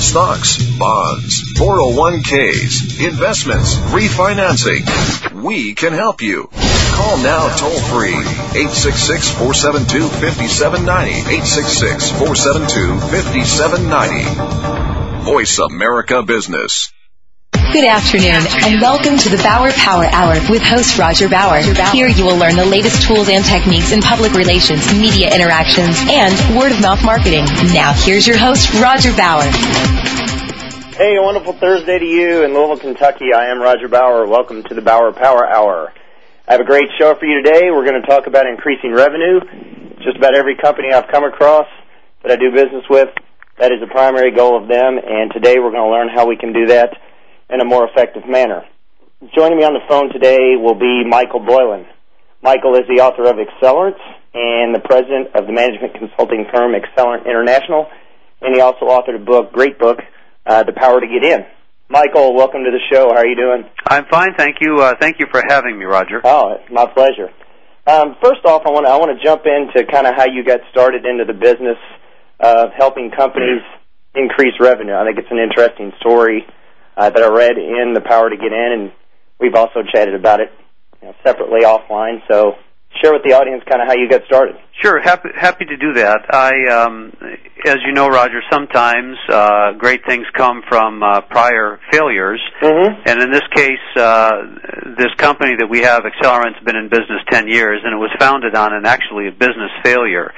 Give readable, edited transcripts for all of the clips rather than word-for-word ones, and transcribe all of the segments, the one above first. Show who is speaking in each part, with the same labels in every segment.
Speaker 1: Stocks, bonds, 401ks, investments, refinancing. We can help you. Call now toll free. 866-472-5790. 866-472-5790. Voice America Business.
Speaker 2: Good afternoon, and welcome to the Bauer Power Hour with host Roger Bauer. Here you will learn the latest tools and techniques in public relations, media interactions, and word-of-mouth marketing. Now, here's your host, Roger Bauer.
Speaker 3: Hey, a wonderful Thursday to you in Louisville, Kentucky. I am Roger Bauer. Welcome to the Bauer Power Hour. I have a great show for you today. We're going to talk about increasing revenue. Just about every company I've come across that I do business with, that is the primary goal of them, and today we're going to learn how we can do that in a more effective manner. Joining me on the phone today will be Michael Boylan. Michael is the author of Accelerance and the president of the management consulting firm Accelerant International, and he also authored a book, great book, The Power to Get In. Michael, welcome to the show. How are you doing?
Speaker 4: I'm fine, thank you. Thank you for having me, Roger.
Speaker 3: Oh, it's my pleasure. First off, I want to jump into kind of how you got started into the business of helping companies increase revenue. I think it's an interesting story that I read in The Power to Get In, and we've also chatted about it separately offline. So share with the audience kind of how you got started.
Speaker 4: Sure, happy to do that. As you know, Roger, sometimes great things come from prior failures. Mm-hmm. And in this case, this company that we have, Accelerant, has been in business 10 years, and it was founded on actually a business failure.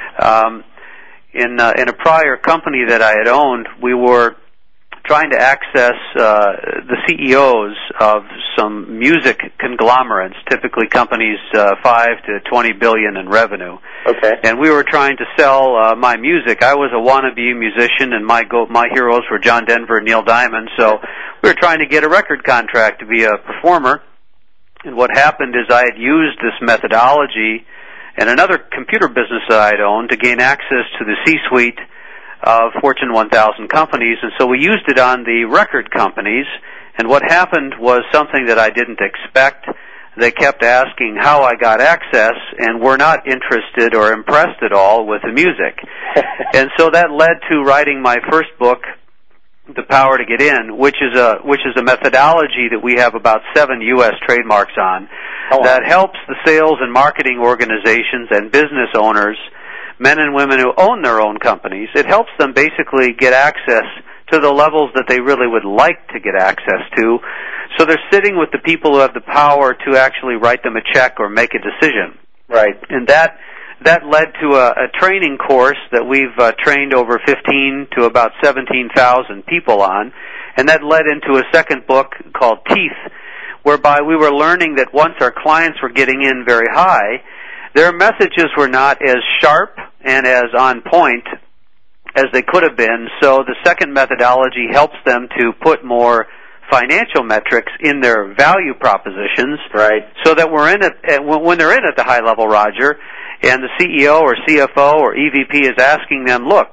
Speaker 4: In a prior company that I had owned, we were trying to access the CEOs of some music conglomerates, typically companies 5 to 20 billion in revenue.
Speaker 3: Okay.
Speaker 4: And we were trying to sell my music. I was a wannabe musician, and my heroes were John Denver and Neil Diamond. So we were trying to get a record contract to be a performer. And what happened is I had used this methodology and another computer business that I had owned to gain access to the C-suite of Fortune 1000 companies, and so we used it on the record companies, and what happened was something that I didn't expect. They kept asking how I got access and were not interested or impressed at all with the music. And so that led to writing my first book, The Power to Get In, which is a methodology that we have about 7 U.S. trademarks on that helps the sales and marketing organizations and business owners, men and women who own their own companies. It helps them basically get access to the levels that they really would like to get access to. So they're sitting with the people who have the power to actually write them a check or make a decision.
Speaker 3: Right.
Speaker 4: And that led to a training course that we've trained over 15 to about 17,000 people on. And that led into a second book called Teeth, whereby we were learning that once our clients were getting in very high, their messages were not as sharp and as on point as they could have been, so the second methodology helps them to put more financial metrics in their value propositions,
Speaker 3: right?
Speaker 4: So that when they're in at the high level, Roger, and the CEO or CFO or EVP is asking them, look,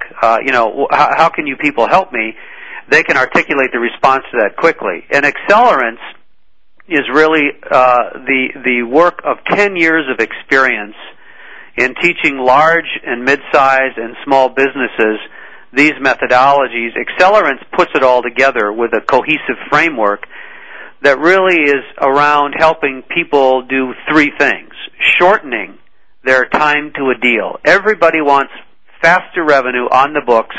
Speaker 4: how can you people help me? They can articulate the response to that quickly. And Accelerance is really the work of 10 years of experience in teaching large and mid-sized and small businesses these methodologies. Accelerance puts it all together with a cohesive framework that really is around helping people do 3 things. Shortening their time to a deal. Everybody wants faster revenue on the books,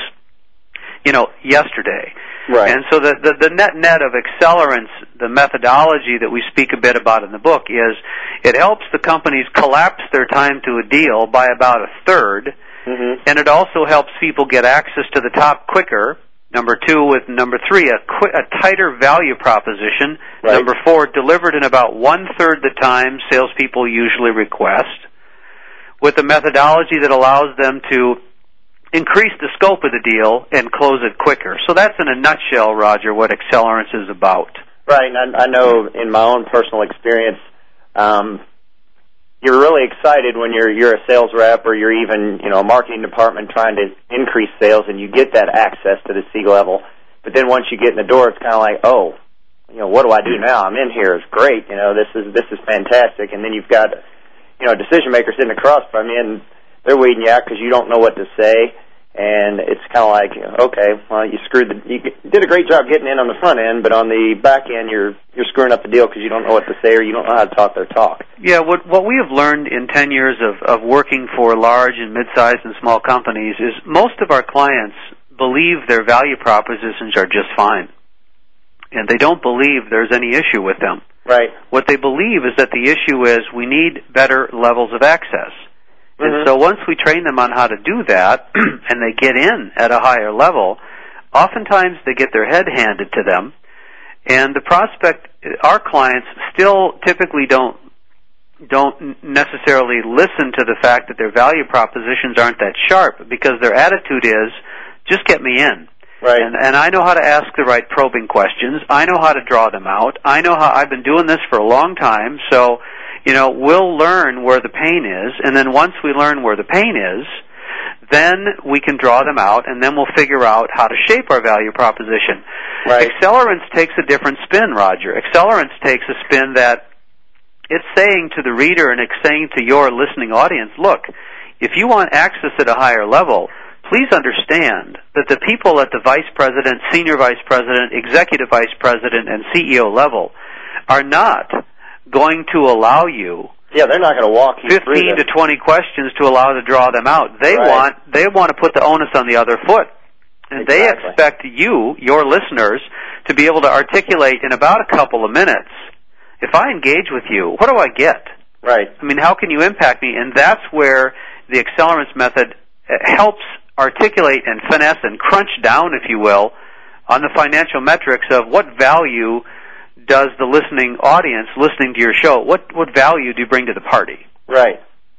Speaker 4: yesterday.
Speaker 3: Right.
Speaker 4: And so the net of Accelerance, the methodology that we speak a bit about in the book, is it helps the companies collapse their time to a deal by about a third, mm-hmm. and it also helps people get access to the top quicker. Number 2, with number 3, a tighter value proposition. Right. Number 4, delivered in about 1/3 the time salespeople usually request, with a methodology that allows them to increase the scope of the deal and close it quicker. So that's in a nutshell, Roger, what Accelerance is about.
Speaker 3: Right, and I know in my own personal experience, you're really excited when you're a sales rep or you're even a marketing department trying to increase sales, and you get that access to the C level. But then once you get in the door, it's kind of like, what do I do now? I'm in here. It's great. This is fantastic. And then you've got a decision maker sitting across from you, and they're weeding you out because you don't know what to say. And it's kind of like, okay, well, you did a great job getting in on the front end, but on the back end, you're screwing up the deal because you don't know what to say or you don't know how to talk their talk.
Speaker 4: Yeah, what we have learned in 10 years of working for large and mid-sized and small companies is most of our clients believe their value propositions are just fine, and they don't believe there's any issue with them.
Speaker 3: Right.
Speaker 4: What they believe is that the issue is we need better levels of access. And so once we train them on how to do that, and they get in at a higher level, oftentimes they get their head handed to them, and the prospect, our clients, still typically don't necessarily listen to the fact that their value propositions aren't that sharp, because their attitude is, just get me in.
Speaker 3: Right.
Speaker 4: And I know how to ask the right probing questions. I know how to draw them out. I know how I've been doing this for a long time, so we'll learn where the pain is, and then once we learn where the pain is, then we can draw them out, and then we'll figure out how to shape our value proposition.
Speaker 3: Right.
Speaker 4: Accelerance takes a different spin, Roger. Accelerance takes a spin that it's saying to the reader and it's saying to your listening audience, look, if you want access at a higher level, please understand that the people at the vice president, senior vice president, executive vice president, and CEO level are not going to allow you
Speaker 3: they're not going to walk you
Speaker 4: 15 to 20 questions to allow to draw them out. They want to put the onus on the other foot. And they expect you, your listeners, to be able to articulate in about a couple of minutes, if I engage with you, what do I get?
Speaker 3: Right.
Speaker 4: I mean, how can you impact me? And that's where the accelerance method helps articulate and finesse and crunch down, if you will, on the financial metrics of what value does the listening audience listening to your show, what value do you bring to the party? Right.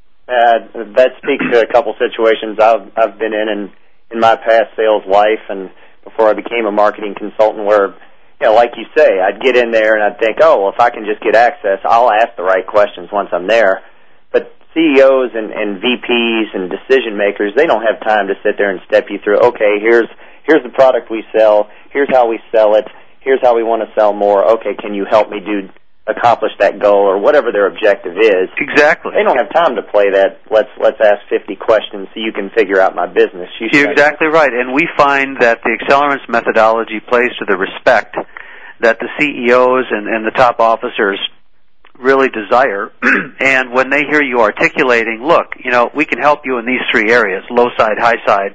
Speaker 3: That speaks to a couple situations I've been in my past sales life and before I became a marketing consultant where, like you say, I'd get in there and I'd think, if I can just get access, I'll ask the right questions once I'm there. But CEOs and VPs and decision makers, they don't have time to sit there and step you through, okay, here's the product we sell, here's how we sell it, here's how we want to sell more. Okay, can you help me accomplish that goal or whatever their objective is?
Speaker 4: Exactly.
Speaker 3: They don't have time to play that. Let's ask 50 questions so you can figure out my business.
Speaker 4: You're exactly right, and we find that the accelerance methodology plays to the respect that the CEOs and the top officers really desire. And when they hear you articulating, look, we can help you in these three areas, low side, high side,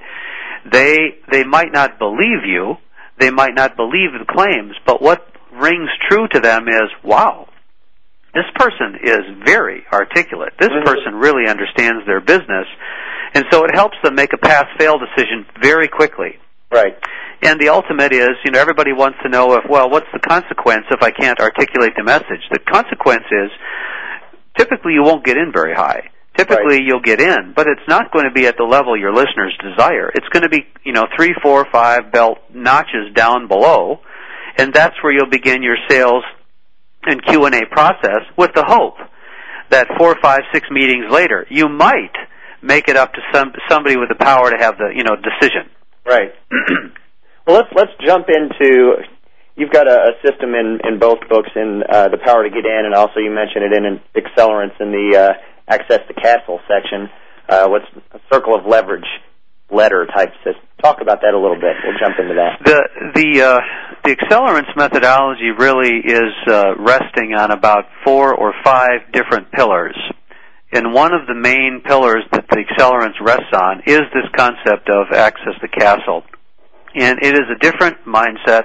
Speaker 4: they might not believe you. They might not believe the claims, but what rings true to them is, wow, this person is very articulate. This person really understands their business. And so it helps them make a pass-fail decision very quickly.
Speaker 3: Right.
Speaker 4: And the ultimate is, everybody wants to know what's the consequence if I can't articulate the message? The consequence is, typically you won't get in very high. Typically, you'll get in, but it's not going to be at the level your listeners desire. It's going to be, 3, 4, 5 belt notches down below, and that's where you'll begin your sales and Q&A process with the hope that 4, 5, 6 meetings later, you might make it up to somebody with the power to have the, decision.
Speaker 3: Right. Well, let's jump into. You've got a system in both books, in the Power to Get In, and also you mentioned it in Accelerance in the Access the Castle section. What's a circle of leverage letter type system? Talk about that a little bit. We'll jump into that.
Speaker 4: The Accelerance methodology really is resting on about 4 or 5 different pillars. And one of the main pillars that the Accelerance rests on is this concept of Access the Castle. And it is a different mindset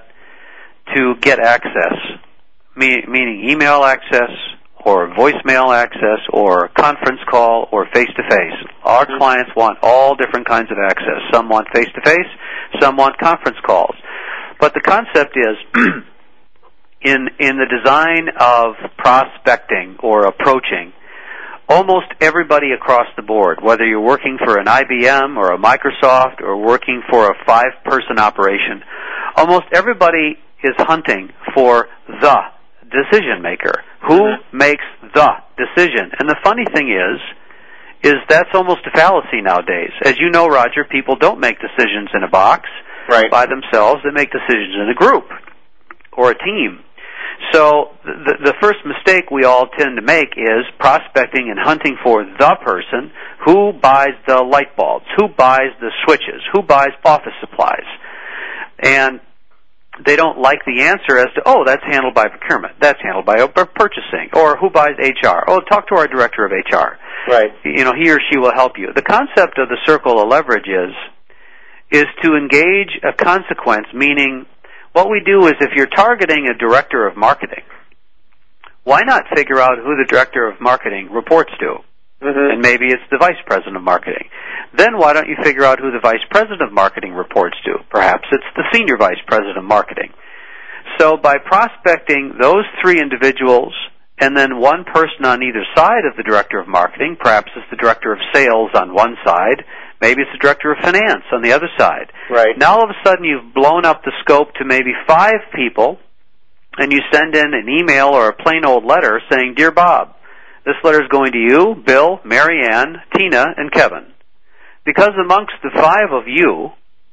Speaker 4: to get access, meaning email access, or voicemail access, or conference call, or face-to-face. Our clients want all different kinds of access. Some want face-to-face, some want conference calls. But the concept is, in the design of prospecting or approaching, almost everybody across the board, whether you're working for an IBM or a Microsoft or working for a 5-person operation, almost everybody is hunting for the decision maker. Who makes the decision? And the funny thing is that's almost a fallacy nowadays. As you know, Roger, people don't make decisions in a box by themselves. They make decisions in a group or a team. So the first mistake we all tend to make is prospecting and hunting for the person who buys the light bulbs, who buys the switches, who buys office supplies. And they don't like the answer as to, oh, that's handled by procurement, that's handled by purchasing, or who buys HR? Oh, talk to our director of HR.
Speaker 3: Right.
Speaker 4: You know, he or she will help you. The concept of the circle of leverage is to engage a consequence, meaning what we do is if you're targeting a director of marketing, why not figure out who the director of marketing reports to? Mm-hmm. And maybe it's the vice president of marketing. Then why don't you figure out who the vice president of marketing reports to? Perhaps it's the senior vice president of marketing. So by prospecting those three individuals and then one person on either side of the director of marketing, perhaps it's the director of sales on one side, maybe it's the director of finance on the other side.
Speaker 3: Right.
Speaker 4: Now all of a sudden you've blown up the scope to maybe 5 people, and you send in an email or a plain old letter saying, Dear Bob, this letter is going to you, Bill, Mary Ann, Tina, and Kevin. Because amongst the 5 of you,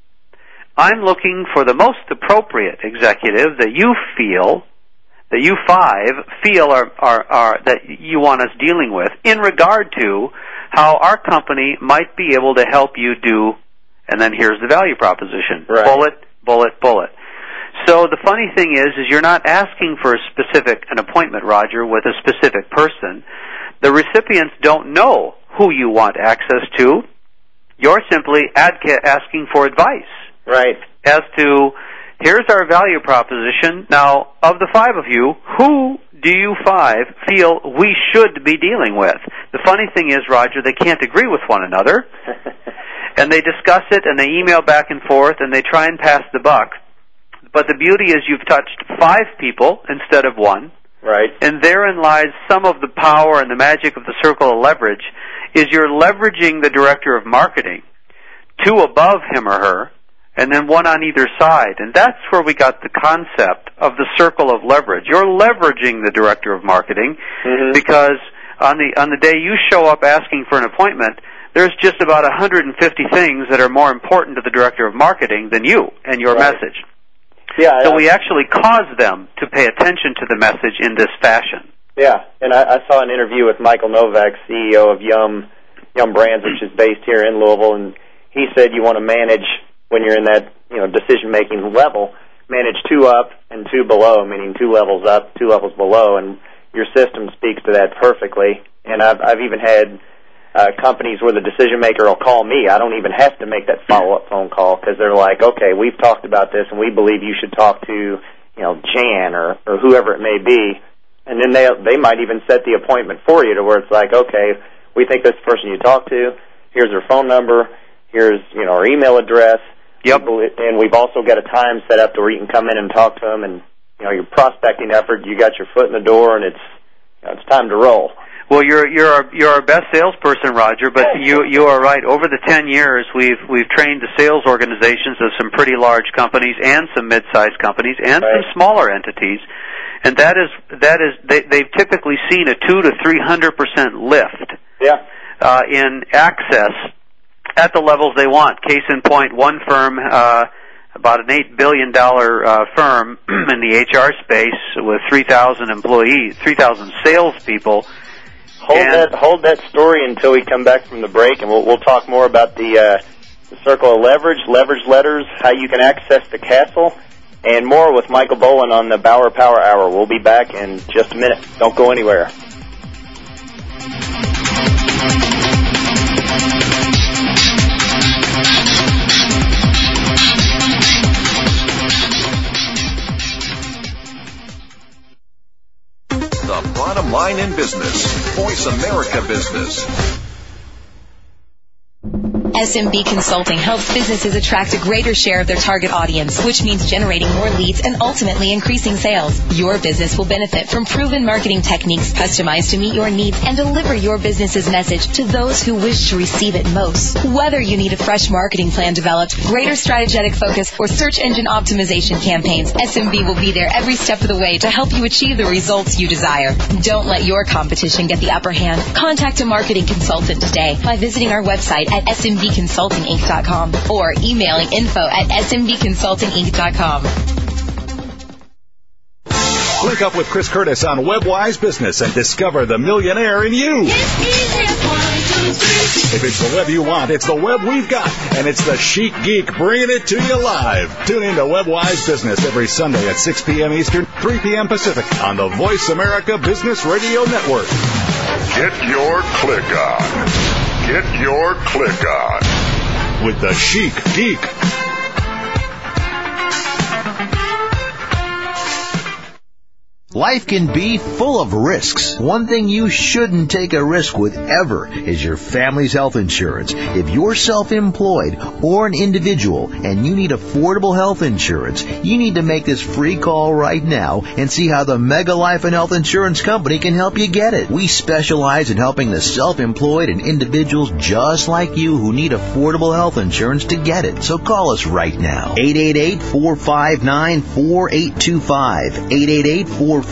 Speaker 4: I'm looking for the most appropriate executive that you feel, that you 5 feel are that you want us dealing with in regard to how our company might be able to help you do, and then here's the value proposition.
Speaker 3: Right.
Speaker 4: Bullet, bullet, bullet. So the funny thing is you're not asking for an appointment, Roger, with a specific person. The recipients don't know who you want access to. You're simply asking for advice.
Speaker 3: Right.
Speaker 4: As to, here's our value proposition. Now, of the 5 of you, who do you 5 feel we should be dealing with? The funny thing is, Roger, they can't agree with one another. And they discuss it, and they email back and forth, and they try and pass the buck. But the beauty is you've touched 5 people instead of 1.
Speaker 3: Right.
Speaker 4: And therein lies some of the power and the magic of the circle of leverage, is you're leveraging the director of marketing, 2 above him or her, and then 1 on either side. And that's where we got the concept of the circle of leverage. You're leveraging the director of marketing because on the day you show up asking for an appointment, there's just about 150 things that are more important to the director of marketing than you and your message.
Speaker 3: Yeah.
Speaker 4: So we actually cause them to pay attention to the message in this fashion.
Speaker 3: Yeah, and I saw an interview with Michael Novak, CEO of Yum Brands, which is based here in Louisville, and he said you want to manage, when you're in that decision-making level, manage 2 up and 2 below, meaning 2 levels up, 2 levels below, and your system speaks to that perfectly. And I've even had companies where the decision-maker will call me. I don't even have to make that follow-up phone call because they're like, okay, we've talked about this, and we believe you should talk to Jan or whoever it may be. And then they might even set the appointment for you to where it's like, okay, we think this person you talk to, here's their phone number, here's our email address.
Speaker 4: Yep.
Speaker 3: And we've also got a time set up to where you can come in and talk to them, and your prospecting effort, you got your foot in the door, and it's time to roll.
Speaker 4: Well, you're our best salesperson, Roger. But you are right. Over the 10 years, we've trained the sales organizations of some pretty large companies and some mid-sized companies and some smaller entities. And that is they've typically seen a 200 to 300% lift in access at the levels they want. Case in point, one firm, about an $8 billion firm in the HR space with 3,000 employees, 3,000 salespeople.
Speaker 3: Hold that story until we come back from the break, and we'll talk more about the circle of leverage letters, how you can access the castle, and more with Michael Boland on the Bauer Power Hour. We'll be back in just a minute. Don't go anywhere.
Speaker 1: The bottom line in business. Voice America Business.
Speaker 2: SMB Consulting helps businesses attract a greater share of their target audience, which means generating more leads and ultimately increasing sales. Your business will benefit from proven marketing techniques customized to meet your needs and deliver your business's message to those who wish to receive it most. Whether you need a fresh marketing plan developed, greater strategic focus, or search engine optimization campaigns, SMB will be there every step of the way to help you achieve the results you desire. Don't let your competition get the upper hand. Contact a marketing consultant today by visiting our website at smbconsultinginc.com or emailing info@smbconsultinginc.com.
Speaker 5: Link up with Chris Curtis on WebWise Business and discover the millionaire in you. If it's the web you want, it's the web we've got. And it's the Chic Geek bringing it to you live. Tune in to WebWise Business every Sunday at 6 p.m. Eastern, 3 p.m. Pacific on the Voice America Business Radio Network.
Speaker 6: Get your click on. Get your click on.
Speaker 5: With the Chic Geek.
Speaker 7: Life can be full of risks. One thing you shouldn't take a risk with ever is your family's health insurance. If you're self-employed or an individual and you need affordable health insurance, you need to make this free call right now and see how the Mega Life and Health Insurance Company can help you get it. We specialize in helping the self-employed and individuals just like you who need affordable health insurance to get it. So call us right now. 888-459-4825. 888-459-4825.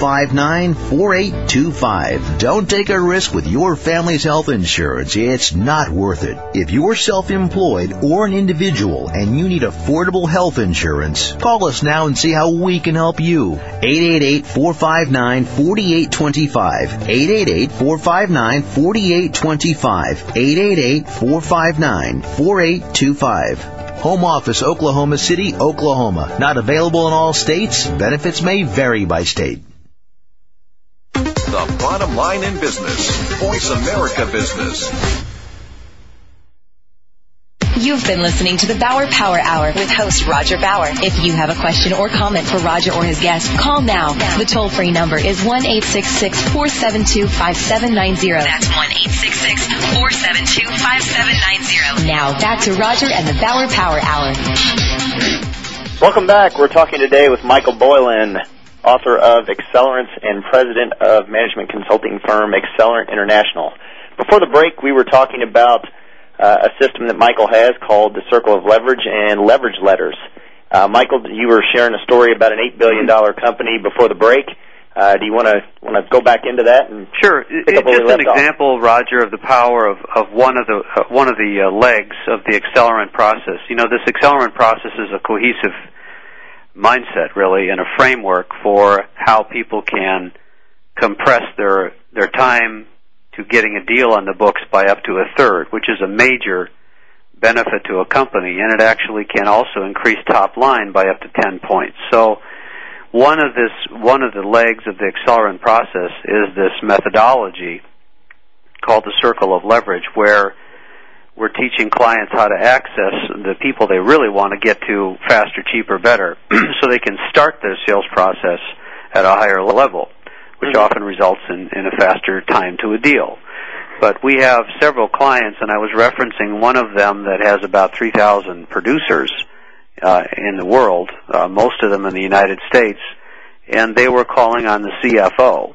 Speaker 7: Don't take a risk with your family's health insurance. It's not worth it. If you're self-employed or an individual and you need affordable health insurance, call us now and see how we can help you. 888-459-4825. 888-459-4825. 888-459-4825. Home Office, Oklahoma City, Oklahoma. Not available in all states. Benefits may vary by state.
Speaker 1: The bottom line in business. Voice America Business.
Speaker 2: You've been listening to the Bauer Power Hour with host Roger Bauer. If you have a question or comment for Roger or his guest, call now. The toll-free number is 1-866-472-5790. That's 1-866-472-5790. Now, back to Roger and the Bauer Power Hour.
Speaker 3: Welcome back. We're talking today with Michael Boylan, author of Accelerants and president of management consulting firm Accelerant International. Before the break, we were talking about a system that Michael has called the Circle of Leverage and Leverage Letters. Michael, you were sharing a story about an $8 billion company before the break. Do you want to go back into that? And
Speaker 4: sure. It's just an example, Roger, of the power of one of the legs of the accelerant process. You know, this accelerant process is a cohesive mindset, really, and a framework for how people can compress their time to getting a deal on the books by up to a third, which is a major benefit to a company, and it actually can also increase top line by up to 10 points. So one of the legs of the accelerant process is this methodology called the Circle of Leverage, where we're teaching clients how to access the people they really want to get to faster, cheaper, better, so they can start their sales process at a higher level, which often results in a faster time to a deal. But we have several clients, and I was referencing one of them that has about 3,000 producers in the world, most of them in the United States, and they were calling on the CFO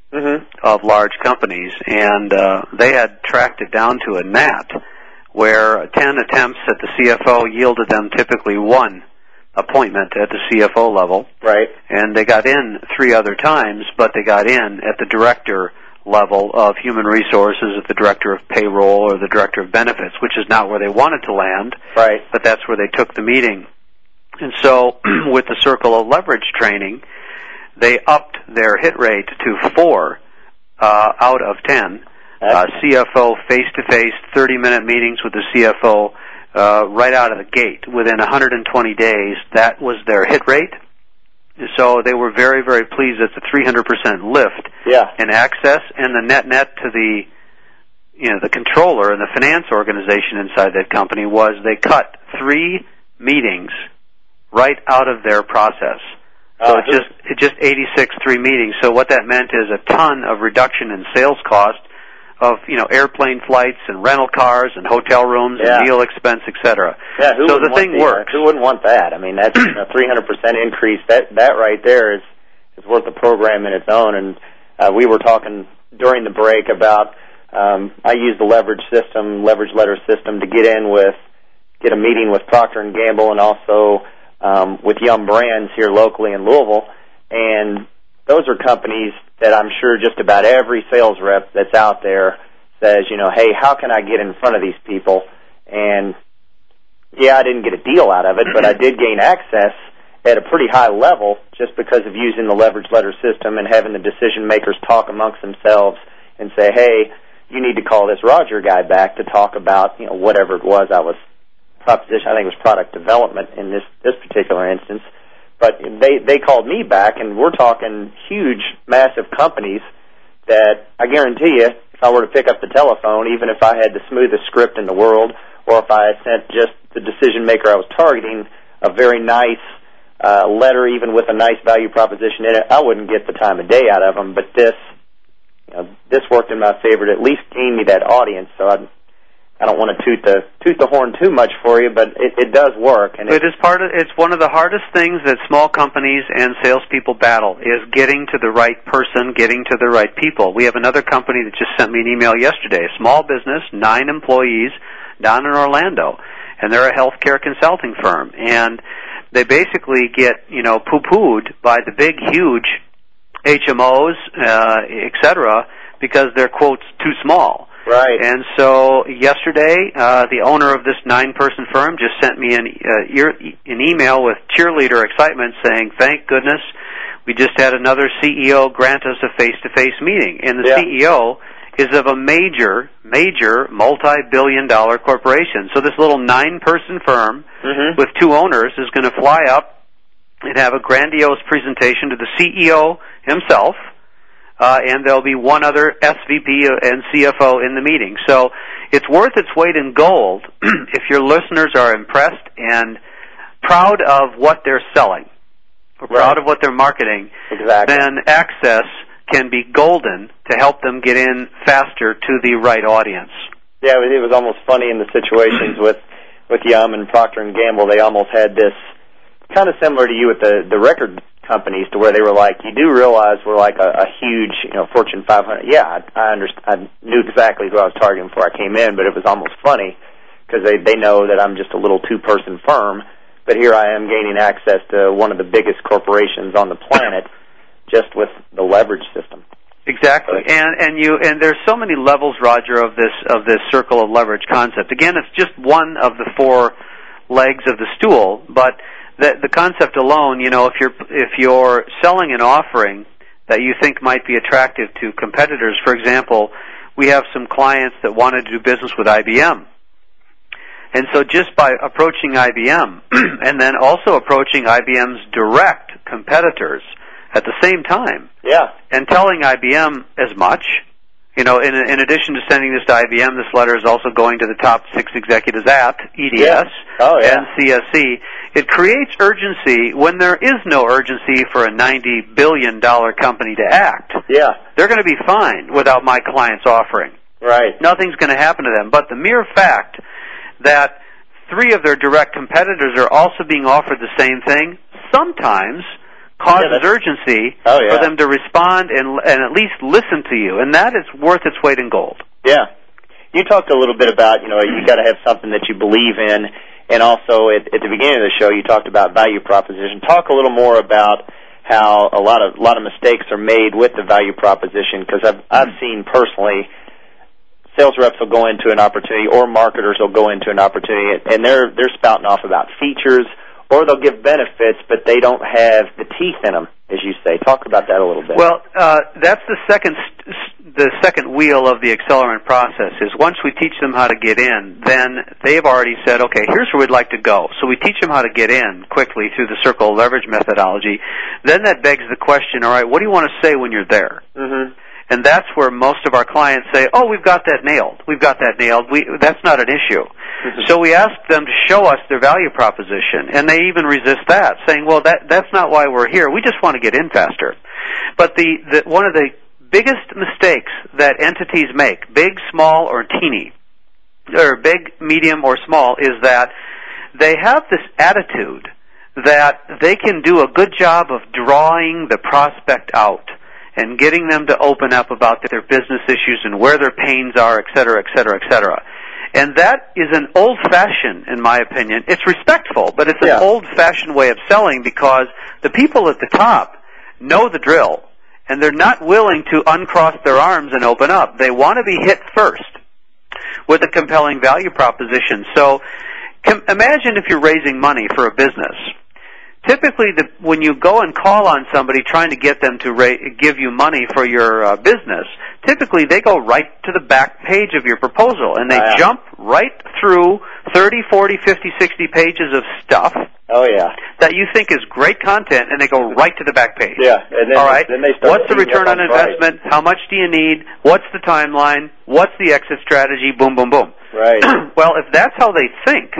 Speaker 4: of large companies, and they had tracked it down to a gnat, where 10 attempts at the CFO yielded them typically one appointment at the CFO level.
Speaker 3: Right.
Speaker 4: And they got in 3 other times, but they got in at the director level of human resources, at the director of payroll or the director of benefits, which is not where they wanted to land.
Speaker 3: Right.
Speaker 4: But that's where they took the meeting. And so with the Circle of Leverage training, they upped their hit rate to 4 out of 10. CFO face-to-face, 30-minute meetings with the CFO right out of the gate. Within 120 days, that was their hit rate. So they were very, very pleased at the 300% lift in access, and the net to the controller and the finance organization inside that company was they cut 3 meetings right out of their process. So it just 86 3 meetings. So what that meant is a ton of reduction in sales cost of airplane flights and rental cars and hotel rooms and meal expense, etc.
Speaker 3: Yeah,
Speaker 4: so the thing works.
Speaker 3: Who wouldn't want that? I mean, that's a 300% increase. That right there is worth a program in its own. And we were talking during the break about I use the leverage letter system to get a meeting with Procter & Gamble and also with Yum Brands here locally in Louisville, and those are companies that I'm sure just about every sales rep that's out there says, hey, how can I get in front of these people? And, I didn't get a deal out of it, but I did gain access, at a pretty high level just because of using the leverage letter system and having the decision makers talk amongst themselves and say, hey, you need to call this Roger guy back to talk about, whatever it was I think it was product development in this particular instance. But they called me back, and we're talking huge, massive companies that I guarantee you, if I were to pick up the telephone, even if I had the smoothest script in the world, or if I sent just the decision maker I was targeting a very nice letter, even with a nice value proposition in it, I wouldn't get the time of day out of them. But this worked in my favor to at least gain me that audience. So I don't want to toot the horn too much for you, but it does work. And
Speaker 4: it's one of the hardest things that small companies and salespeople battle is getting to the right person, getting to the right people. We have another company that just sent me an email yesterday, a small business, 9 employees down in Orlando, and they're a healthcare consulting firm, and they basically get poo-pooed by the big, huge HMOs, etc., because they're, quotes, too small.
Speaker 3: Right.
Speaker 4: And so yesterday, the owner of this 9-person firm just sent me an email with cheerleader excitement saying, thank goodness we just had another CEO grant us a face-to-face meeting. And the CEO is of a major multi-billion-dollar corporation. So this little 9-person firm with 2 owners is going to fly up and have a grandiose presentation to the CEO himself, and there'll be one other SVP and CFO in the meeting. So it's worth its weight in gold if your listeners are impressed and proud of what they're selling, or proud of what they're marketing.
Speaker 3: Exactly.
Speaker 4: Then access can be golden to help them get in faster to the right audience.
Speaker 3: Yeah, it was almost funny in the situations with Yum and Procter & Gamble. They almost had this kind of similar to you with the record companies, to where they were like, you do realize we're like a huge, Fortune 500. Yeah, I knew exactly who I was targeting before I came in, but it was almost funny because they know that I'm just a little 2-person firm, but here I am gaining access to one of the biggest corporations on the planet just with the leverage system.
Speaker 4: Exactly, and there's so many levels, Roger, of this circle of leverage concept. Again, it's just one of the 4 legs of the stool, but the concept alone, if you're selling an offering that you think might be attractive to competitors, for example, we have some clients that wanted to do business with IBM. And so just by approaching IBM and then also approaching IBM's direct competitors at the same time, and telling IBM as much, in addition to sending this to IBM, this letter is also going to the top 6 executives at EDS and CSC. It creates urgency when there is no urgency for a $90 billion company to act.
Speaker 3: Yeah.
Speaker 4: They're going to be fine without my client's offering.
Speaker 3: Right.
Speaker 4: Nothing's going to happen to them. But the mere fact that 3 of their direct competitors are also being offered the same thing sometimes causes urgency for them to respond and at least listen to you, and that is worth its weight in gold.
Speaker 3: Yeah. You talked a little bit about, you got to have something that you believe in, and also at the beginning of the show you talked about value proposition. Talk a little more about how a lot of mistakes are made with the value proposition, because I've seen personally sales reps will go into an opportunity or marketers will go into an opportunity and they're spouting off about features, or they'll give benefits, but they don't have the teeth in them, as you say. Talk about that a little bit.
Speaker 4: Well, that's the second wheel of the accelerant process, is once we teach them how to get in, then they've already said, okay, here's where we'd like to go. So we teach them how to get in quickly through the circle of leverage methodology. Then that begs the question, all right, what do you want to say when you're there? Mm-hmm. And that's where most of our clients say, oh, we've got that nailed. We've got that nailed. That's not an issue. Mm-hmm. So we ask them to show us their value proposition, and they even resist that, saying, well, that's not why we're here. We just want to get in faster. But one of the biggest mistakes that entities make, big, small, or teeny, or big, medium, or small, is that they have this attitude that they can do a good job of drawing the prospect out and getting them to open up about their business issues and where their pains are, et cetera, et cetera, et cetera. And that is an old-fashioned, in my opinion. It's respectful, but it's an old-fashioned way of selling, because the people at the top know the drill, and they're not willing to uncross their arms and open up. They want to be hit first with a compelling value proposition. So imagine if you're raising money for a business. typically when you go and call on somebody trying to get them to give you money for your business, typically they go right to the back page of your proposal, and they jump right through 30, 40, 50, 60 pages of stuff.
Speaker 3: Oh, yeah.
Speaker 4: That you think is great content, and they go right to the back page.
Speaker 3: Yeah. And then,
Speaker 4: all right.
Speaker 3: Then they start.
Speaker 4: What's the return on investment? How much do you need? What's the timeline? What's the exit strategy? Boom, boom, boom.
Speaker 3: Right.
Speaker 4: Well, if that's how they think,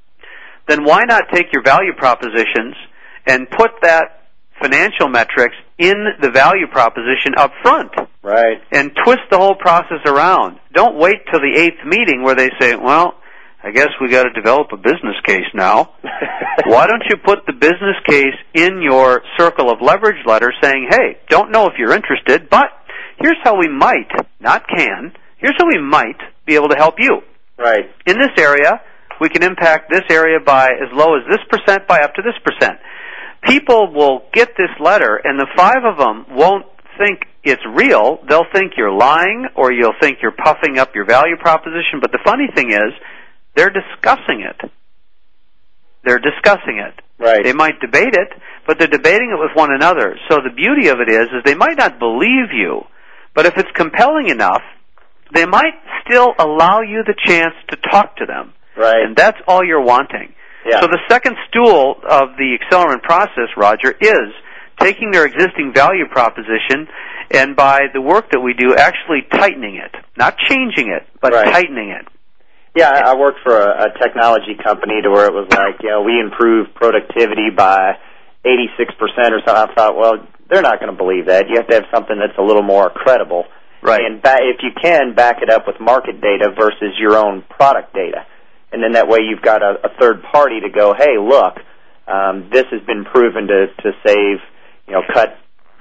Speaker 4: then why not take your value propositions and put that financial metrics in the value proposition up front?
Speaker 3: Right.
Speaker 4: And twist the whole process around. Don't wait till the 8th meeting where they say, well, I guess we got to develop a business case now. Why don't you put the business case in your circle of leverage letter saying, hey, don't know if you're interested, but here's how we might, not can, here's how we might be able to help you.
Speaker 3: Right.
Speaker 4: In this area, we can impact this area by as low as this percent by up to this percent. People will get this letter, and the 5 of them won't think it's real. They'll think you're lying, or you'll think you're puffing up your value proposition. But the funny thing is, they're discussing it. They're discussing it.
Speaker 3: Right.
Speaker 4: They might debate it, but they're debating it with one another. So the beauty of it is they might not believe you, but if it's compelling enough, they might still allow you the chance to talk to them.
Speaker 3: Right.
Speaker 4: And that's all you're wanting.
Speaker 3: Yeah.
Speaker 4: So the second stool of the accelerant process, Roger, is taking their existing value proposition and by the work that we do, actually tightening it. Not changing it, but tightening it.
Speaker 3: Yeah, I worked for a technology company to where it was like, we improved productivity by 86% or something. I thought, well, they're not going to believe that. You have to have something that's a little more credible.
Speaker 4: Right.
Speaker 3: And if you can, back it up with market data versus your own product data. And then that way you've got a third party to go, hey, look, this has been proven to save, cut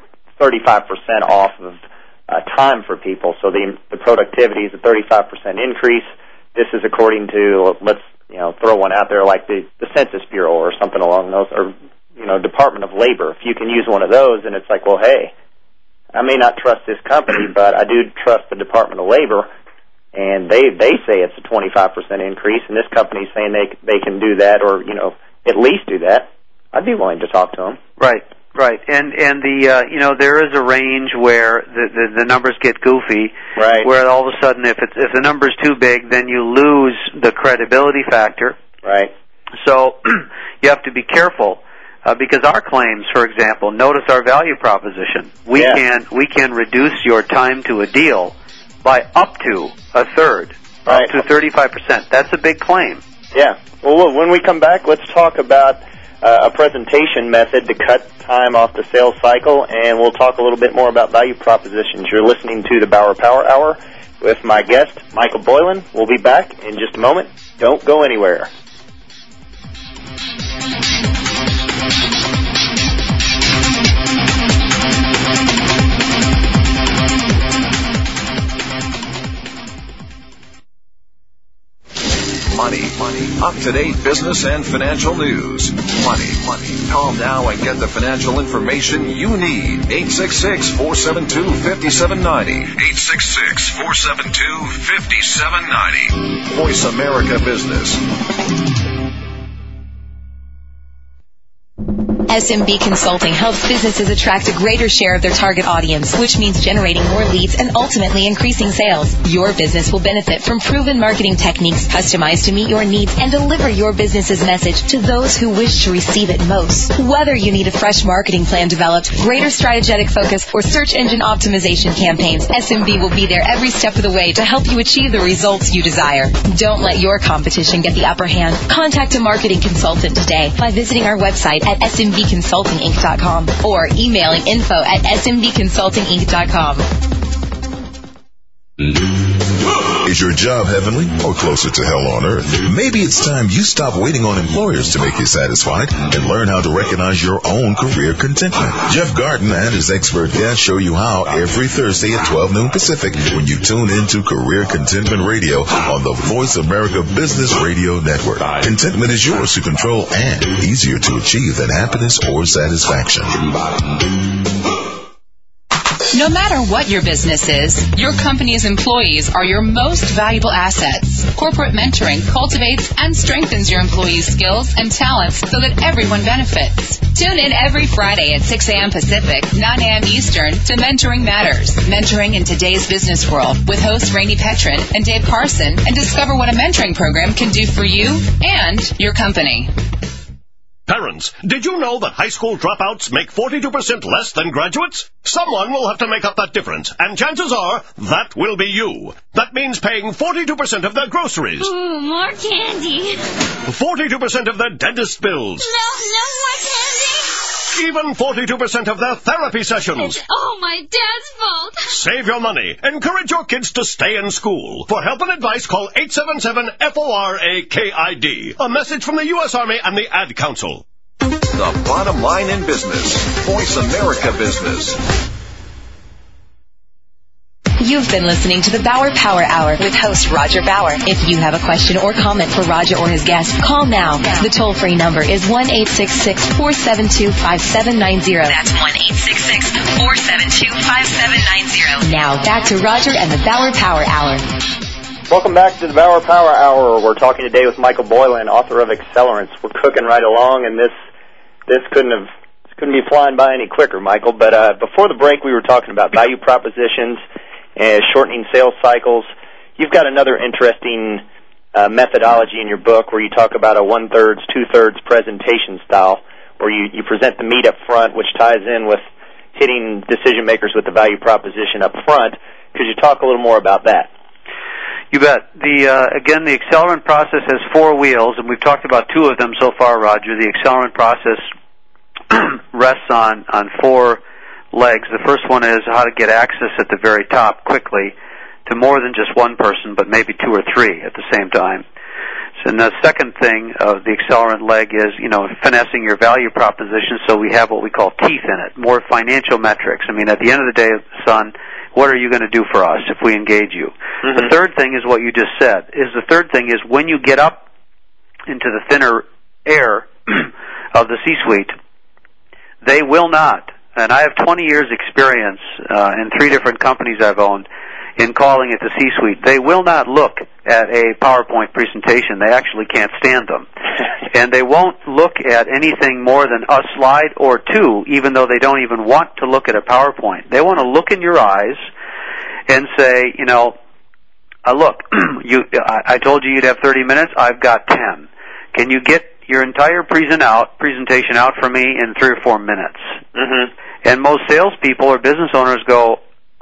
Speaker 3: 35% off of time for people. So the productivity is a 35% increase. This is according to, let's throw one out there like the Census Bureau or something along those, or Department of Labor. If you can use one of those, and it's like, well, hey, I may not trust this company, but I do trust the Department of Labor, and they say it's a 25% increase, and this company's saying they can do that, or at least do that. I'd be willing to talk to them.
Speaker 4: Right. Right, and the there is a range where the numbers get goofy.
Speaker 3: Right.
Speaker 4: Where all of a sudden, if the number's too big, then you lose the credibility factor.
Speaker 3: Right.
Speaker 4: So you have to be careful because our claims, for example, notice our value proposition. We can reduce your time to a deal by up to a third,
Speaker 3: right,
Speaker 4: up to 35%. That's a big claim.
Speaker 3: Yeah. Well, when we come back, let's talk about a presentation method to cut time off the sales cycle, and we'll talk a little bit more about value propositions. You're listening to the Bauer Power Hour with my guest, Michael Boylan. We'll be back in just a moment. Don't go anywhere.
Speaker 1: Money. Up-to-date business and financial news. Money. Call now and get the financial information you need. 866-472-5790. 866-472-5790. Voice America Business.
Speaker 2: SMB Consulting helps businesses attract a greater share of their target audience, which means generating more leads and ultimately increasing sales. Your business will benefit from proven marketing techniques customized to meet your needs and deliver your business's message to those who wish to receive it most. Whether you need a fresh marketing plan developed, greater strategic focus, or search engine optimization campaigns, SMB will be there every step of the way to help you achieve the results you desire. Don't let your competition get the upper hand. Contact a marketing consultant today by visiting our website at smbconsultinginc.com or emailing info@smbconsultinginc.com.
Speaker 6: Is your job heavenly or closer to hell on earth? Maybe it's time you stop waiting on employers to make you satisfied and learn how to recognize your own career contentment. Jeff Garden and his expert guests show you how every Thursday at 12 noon Pacific when you tune into Career Contentment Radio on the Voice America Business Radio Network. Contentment is yours to control and easier to achieve than happiness or satisfaction.
Speaker 8: No matter what your business is, your company's employees are your most valuable assets. Corporate mentoring cultivates and strengthens your employees' skills and talents so that everyone benefits. Tune in every Friday at 6 a.m. Pacific, 9 a.m. Eastern to Mentoring Matters, mentoring in today's business world with hosts Rainey Petrin and Dave Carson, and discover what a mentoring program can do for you and your company.
Speaker 9: Parents, did you know that high school dropouts make 42% less than graduates? Someone will have to make up that difference, and chances are that will be you. That means paying 42% of their groceries.
Speaker 10: Ooh, more candy.
Speaker 9: 42% of their dentist bills.
Speaker 10: No more candy.
Speaker 9: Even 42% of their therapy sessions.
Speaker 10: It's all my dad's fault.
Speaker 9: Save your money. Encourage your kids to stay in school. For help and advice, call 877-FORAKID. A message from the U.S. Army and the Ad Council.
Speaker 1: The bottom line in business. Voice America Business.
Speaker 2: You've been listening to the Bauer Power Hour with host Roger Bauer. If you have a question or comment for Roger or his guest, call now. The toll-free number is 1-866-472-5790. That's 1-866-472-5790. Now, back to Roger and the Bauer Power Hour.
Speaker 3: Welcome back to the Bauer Power Hour. We're talking today with Michael Boylan, author of Accelerants. We're cooking right along, and this couldn't be flying by any quicker, Michael. But before the break, we were talking about value propositions and shortening sales cycles. You've got another interesting methodology in your book where you talk about a 1/3, 2/3 presentation style, where you present the meat up front, which ties in with hitting decision makers with the value proposition up front. Could you talk a little more about that?
Speaker 4: You bet. Again, the accelerant process has 4 wheels, and we've talked about 2 of them so far, Roger. The accelerant process rests on 4 legs. The first one is how to get access at the very top quickly to more than just one person, but maybe 2 or 3 at the same time. So, and the second thing of the accelerant leg is, finessing your value proposition so we have what we call teeth in it, more financial metrics. I mean, at the end of the day, son, what are you going to do for us if we engage you? Mm-hmm. The third thing is what you just said. The third thing is when you get up into the thinner air of the C-suite, they will not, and I have 20 years experience in 3 different companies I've owned in calling it the C-suite. They will not look at a PowerPoint presentation. They actually can't stand them. And they won't look at anything more than a slide or 2, even though they don't even want to look at a PowerPoint. They want to look in your eyes and say, look, I told you you'd have 30 minutes. I've got 10. Can you get your entire presentation out for me in 3 or 4 minutes? Mm-hmm. And most salespeople or business owners go,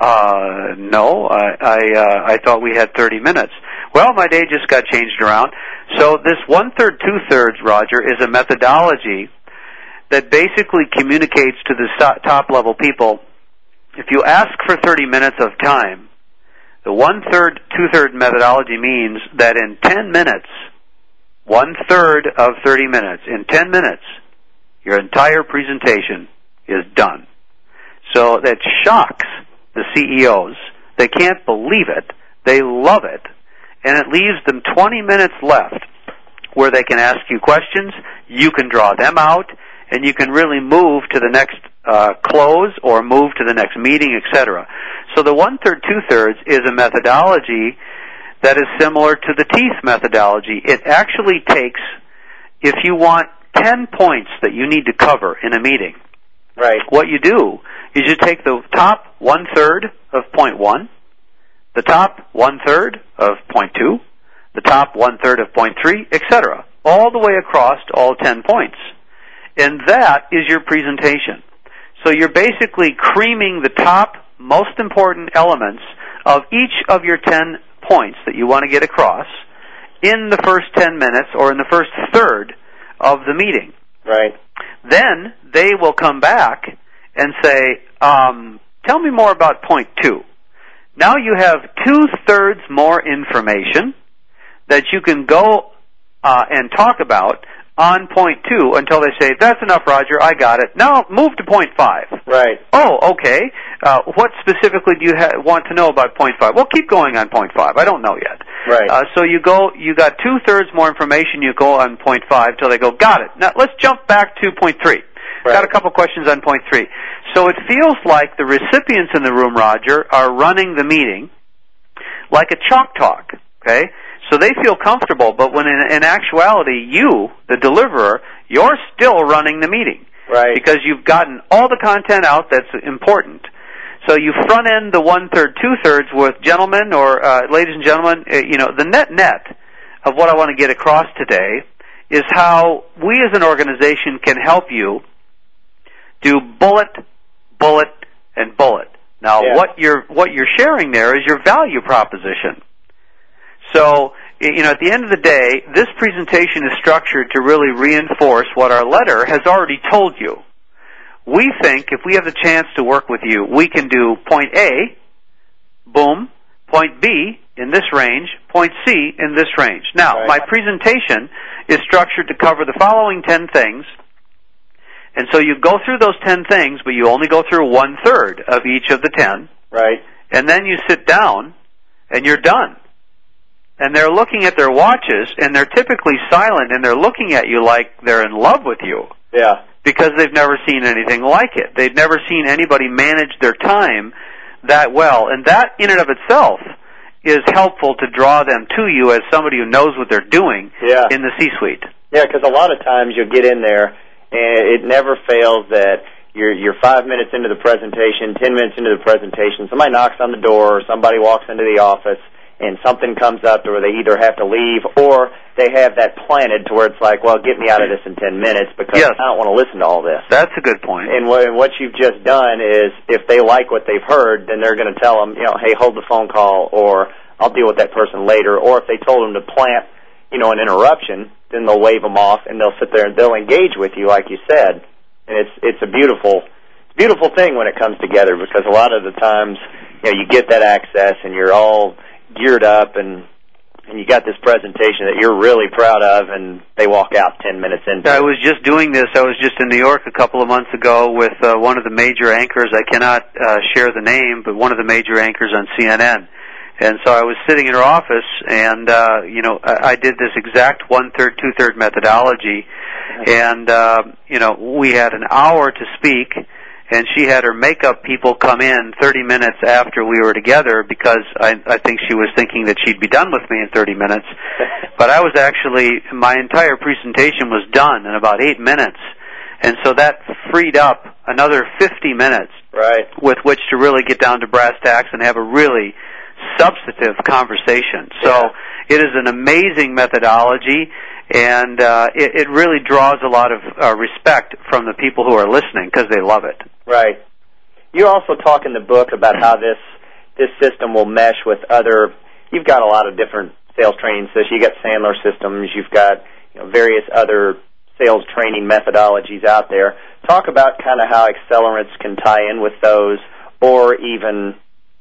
Speaker 4: no, I thought we had 30 minutes. Well, my day just got changed around. So this 1/3, 2/3, Roger, is a methodology that basically communicates to the top-level people, if you ask for 30 minutes of time, the 1/3, 2/3 methodology means that in 10 minutes, 1/3 of 30 minutes, in 10 minutes, your entire presentation is done. So that shocks the CEOs. They can't believe it. They love it. And it leaves them 20 minutes left where they can ask you questions, you can draw them out, and you can really move to the next close or move to the next meeting, etc. So the 1/3, 2/3 is a methodology that is similar to the teeth methodology. It actually takes, if you want 10 points that you need to cover in a meeting,
Speaker 3: right,
Speaker 4: what you do is you take the top 1/3 of point 1, the top 1/3 of point 2, the top 1/3 of point 3, etc., all the way across to all 10 points. And that is your presentation. So you're basically creaming the top most important elements of each of your 10 points that you want to get across in the first 10 minutes or in the first third of the meeting.
Speaker 3: Right.
Speaker 4: Then they will come back and say, tell me more about point 2. Now you have 2/3 more information that you can go and talk about on point 2 until they say, that's enough, Roger, I got it. Now move to point 5.
Speaker 3: Right.
Speaker 4: Oh, okay. What specifically do you want to know about point 5? Well, keep going on point 5. I don't know yet.
Speaker 3: Right.
Speaker 4: So you got 2/3 more information, you go on point 5 till they go, got it. Now let's jump back to point 3.
Speaker 3: Right.
Speaker 4: Got a couple questions on point 3. So it feels like the recipients in the room, Roger, are running the meeting like a chalk talk, okay? So they feel comfortable, but when in actuality, you, the deliverer, you're still running the meeting.
Speaker 3: Right.
Speaker 4: Because you've gotten all the content out that's important. So you front end the 1/3, 2/3 with gentlemen or ladies and gentlemen. The net of what I want to get across today is how we as an organization can help you do bullet, and bullet. Now, what you're sharing there is your value proposition. So, at the end of the day, this presentation is structured to really reinforce what our letter has already told you. We think if we have the chance to work with you, we can do point A, boom, point B in this range, point C in this range. Now, my presentation is structured to cover the following 10 things. And so you go through those 10 things, but you only go through 1/3 of each of the 10.
Speaker 3: Right.
Speaker 4: And then you sit down, and you're done. And they're looking at their watches, and they're typically silent, and they're looking at you like they're in love with you.
Speaker 3: Yeah.
Speaker 4: Because they've never seen anything like it. They've never seen anybody manage their time that well. And that, in and of itself, is helpful to draw them to you as somebody who knows what they're doing in the C-suite.
Speaker 3: Yeah, because a lot of times you'll get in there, and it never fails that you're 5 minutes into the presentation, 10 minutes into the presentation, somebody knocks on the door, or somebody walks into the office, and something comes up to where they either have to leave or they have that planted to where it's like, well, get me out of this in 10 minutes because I don't want to listen to all this.
Speaker 4: That's a good point.
Speaker 3: And what you've just done is if they like what they've heard, then they're going to tell them, hey, hold the phone call, or I'll deal with that person later. Or if they told them to plant, an interruption, then they'll wave them off and they'll sit there and they'll engage with you like you said. And it's a beautiful thing when it comes together because a lot of the times, you get that access and you're all geared up and you got this presentation that you're really proud of, and they walk out 10 minutes into it.
Speaker 4: I was just doing this. I was just in New York a couple of months ago with one of the major anchors. I cannot share the name, but one of the major anchors on CNN. And so I was sitting in her office, and I did this exact 1/3, 2/3 methodology, and we had an hour to speak. And she had her makeup people come in 30 minutes after we were together because I think she was thinking that she'd be done with me in 30 minutes. But I was actually, my entire presentation was done in about 8 minutes. And so that freed up another 50 minutes with which to really get down to brass tacks and have a really substantive conversation. So it is an amazing methodology. And it really draws a lot of respect from the people who are listening because they love it.
Speaker 3: Right. You also talk in the book about how this system will mesh with other. You've got a lot of different sales training systems. You got Sandler systems. You've got various other sales training methodologies out there. Talk about kind of how accelerants can tie in with those, or even.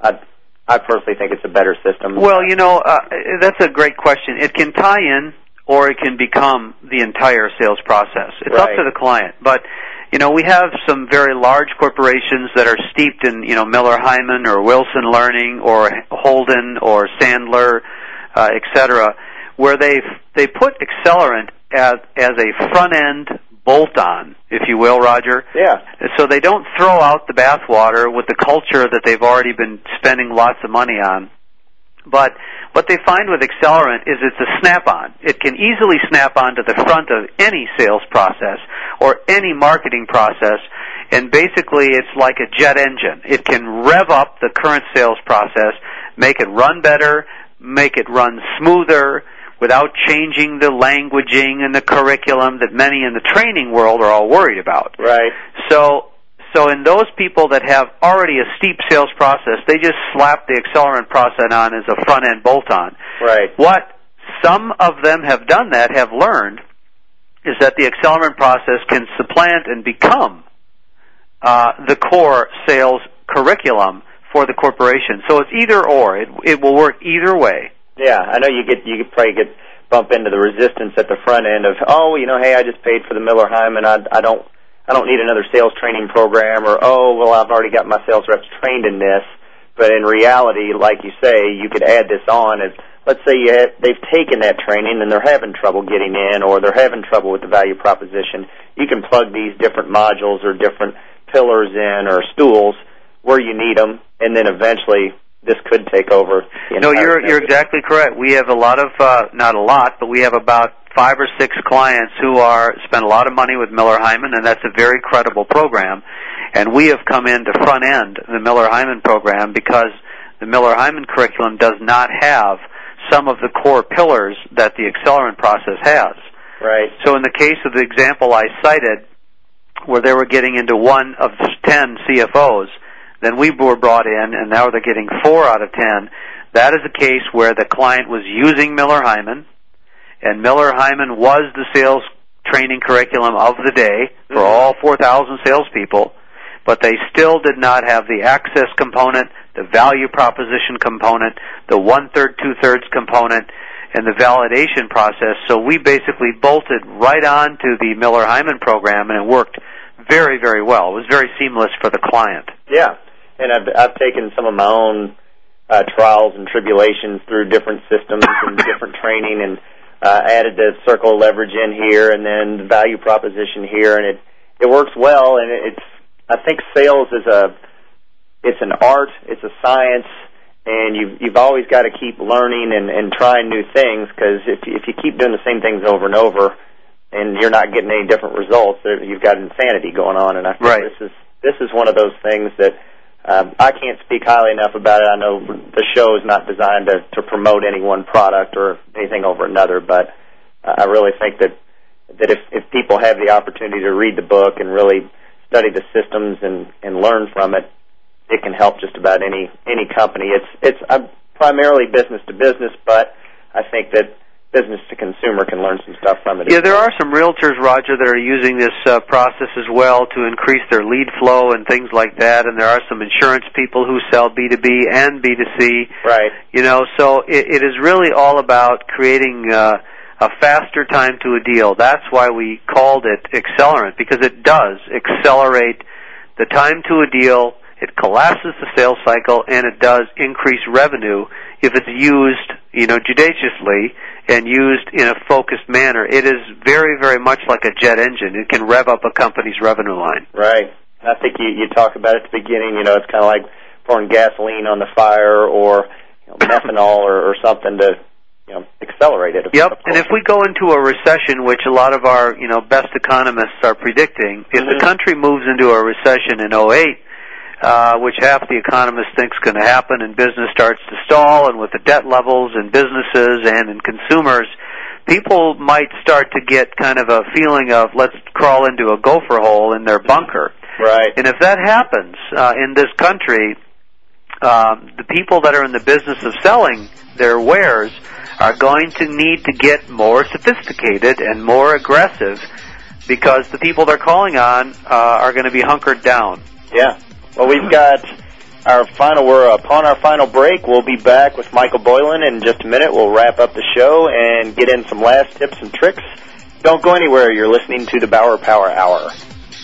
Speaker 3: I personally think it's a better system.
Speaker 4: Well, that's a great question. It can tie in, or it can become the entire sales process. It's up to the client. But, we have some very large corporations that are steeped in, Miller Heiman or Wilson Learning or Holden or Sandler, et cetera, where they put Accelerant as a front-end bolt-on, if you will, Roger.
Speaker 3: Yeah.
Speaker 4: So they don't throw out the bathwater with the culture that they've already been spending lots of money on. But what they find with Accelerant is it's a snap-on. It can easily snap on to the front of any sales process or any marketing process, and basically it's like a jet engine. It can rev up the current sales process, make it run better, make it run smoother, without changing the languaging and the curriculum that many in the training world are all worried about.
Speaker 3: Right.
Speaker 4: So in those people that have already a steep sales process, they just slap the Accelerant process on as a front-end bolt-on.
Speaker 3: Right.
Speaker 4: What some of them have done that have learned is that the Accelerant process can supplant and become the core sales curriculum for the corporation. So it's either or. It will work either way.
Speaker 3: Yeah, I know you could probably bump into the resistance at the front end of, hey, I just paid for the Miller Heiman, I don't need another sales training program, or I've already got my sales reps trained in this. But in reality, like you say, you could add this on as let's say they've taken that training and they're having trouble getting in, or they're having trouble with the value proposition, you can plug these different modules or different pillars in or stools where you need them, and then eventually this could take over.
Speaker 4: No, you're exactly correct. We have a lot of, not a lot, but we have about 5 or 6 clients who spend a lot of money with Miller Heiman, and that's a very credible program. And we have come in to front end the Miller Heiman program because the Miller Heiman curriculum does not have some of the core pillars that the Accelerant process has.
Speaker 3: Right.
Speaker 4: So in the case of the example I cited, where they were getting into 1 of 10 CFOs, then we were brought in, and now they're getting 4 out of 10. That is a case where the client was using Miller Heiman, and Miller Heiman was the sales training curriculum of the day for all 4,000 salespeople, but they still did not have the access component, the value proposition component, the 1/3, 2/3 component, and the validation process. So we basically bolted right on to the Miller Heiman program, and it worked very, very well. It was very seamless for the client.
Speaker 3: Yeah, and I've taken some of my own trials and tribulations through different systems and different training, and added the circle of leverage in here, and then the value proposition here, and it works well. And I think sales is it's an art, it's a science, and you've always got to keep learning and trying new things, because if you keep doing the same things over and over, and you're not getting any different results, you've got insanity going on. And I think this is one of those things that I can't speak highly enough about it. I know the show is not designed to promote any one product or anything over another, but I really think that if people have the opportunity to read the book and really study the systems and learn from it, it can help just about any company. It's primarily business to business, but I think that business to consumer can learn some stuff from it.
Speaker 4: Yeah, there are some realtors, Roger, that are using this process as well to increase their lead flow and things like that, and there are some insurance people who sell B2B and B2C.
Speaker 3: Right.
Speaker 4: You know, so it is really all about creating a faster time to a deal. That's why we called it Accelerant, because it does accelerate the time to a deal. It collapses the sales cycle, and it does increase revenue if it's used, judiciously and used in a focused manner. It is very, very much like a jet engine. It can rev up a company's revenue line.
Speaker 3: Right. I think you talk about it at the beginning, it's kind of like pouring gasoline on the fire, or methanol or something to accelerate it.
Speaker 4: Yep, and if we go into a recession, which a lot of our best economists are predicting, if the country moves into a recession in 2008, which half the economists think is going to happen, and business starts to stall, and with the debt levels in businesses and in consumers, people might start to get kind of a feeling of, let's crawl into a gopher hole in their bunker.
Speaker 3: Right.
Speaker 4: And if that happens in this country, the people that are in the business of selling their wares are going to need to get more sophisticated and more aggressive, because the people they're calling on are going to be hunkered down.
Speaker 3: Yeah. Well, we've got we're upon our final break. We'll be back with Michael Boylan in just a minute. We'll wrap up the show and get in some last tips and tricks. Don't go anywhere. You're listening to the Bauer Power Hour.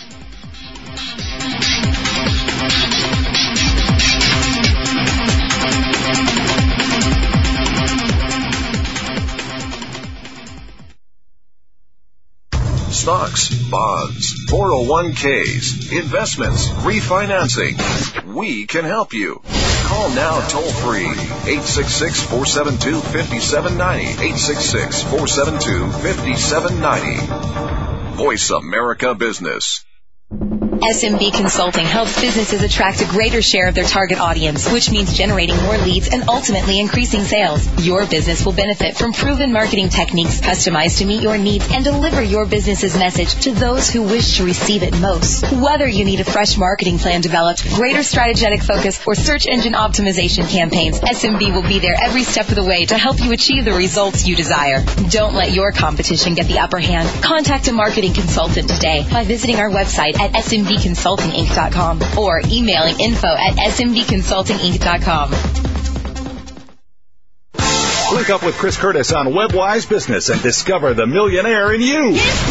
Speaker 1: Stocks, bonds, 401ks, investments, refinancing. We can help you. Call now toll free. 866-472-5790. 866-472-5790. Voice America Business.
Speaker 2: SMB Consulting helps businesses attract a greater share of their target audience, which means generating more leads and ultimately increasing sales. Your business will benefit from proven marketing techniques customized to meet your needs and deliver your business's message to those who wish to receive it most. Whether you need a fresh marketing plan developed, greater strategic focus, or search engine optimization campaigns, SMB will be there every step of the way to help you achieve the results you desire. Don't let your competition get the upper hand. Contact a marketing consultant today by visiting our website at smbconsultinginc.com or emailing info@smbconsultinginc.com.
Speaker 5: Link up with Chris Curtis on WebWise Business and discover the millionaire in you.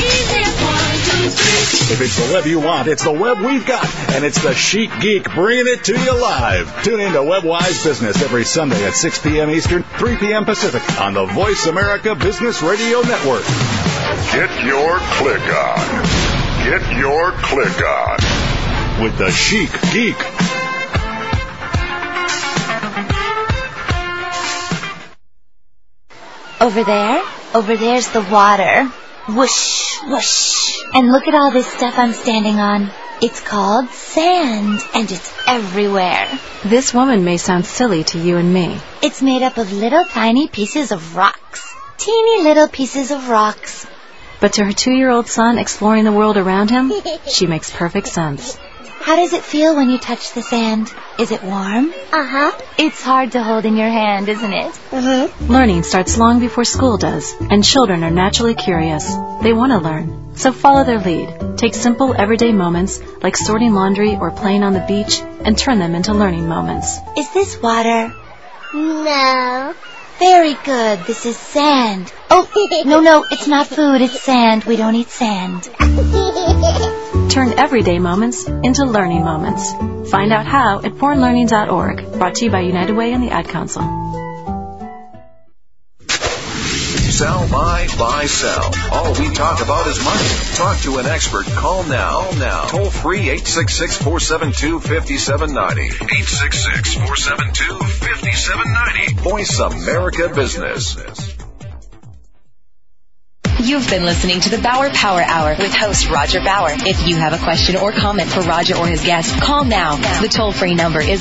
Speaker 5: If it's the web you want, it's the web we've got. And it's the Chic Geek bringing it to you live. Tune in to WebWise Business every Sunday at 6 p.m. Eastern, 3 p.m. Pacific on the Voice America Business Radio Network.
Speaker 11: Get your click on. Get your click on.
Speaker 5: With the Chic Geek.
Speaker 12: Over there's the water. Whoosh, whoosh. And look at all this stuff I'm standing on. It's called sand, and it's everywhere.
Speaker 13: This woman may sound silly to you and me.
Speaker 12: It's made up of little tiny pieces of rocks. Teeny little pieces of rocks.
Speaker 13: But to her 2-year-old son exploring the world around him, she makes perfect sense.
Speaker 12: How does it feel when you touch the sand? Is it warm? Uh-huh. It's hard to hold in your hand, isn't it? Mm-hmm.
Speaker 13: Learning starts long before school does, and children are naturally curious. They want to learn, so follow their lead. Take simple, everyday moments, like sorting laundry or playing on the beach, and turn them into learning moments.
Speaker 12: Is this water?
Speaker 10: No.
Speaker 12: Very good. This is sand. Oh, no, it's not food. It's sand. We don't eat sand.
Speaker 13: Turn everyday moments into learning moments. Find out how at bornlearning.org. Brought to you by United Way and the Ad Council.
Speaker 1: Sell, buy, sell. All we talk about is money. Talk to an expert. Call now. Toll free 866-472-5790. 866-472-5790. Voice America Business.
Speaker 2: You've been listening to the Bauer Power Hour with host Roger Bauer. If you have a question or comment for Roger or his guest, call now. The toll-free number is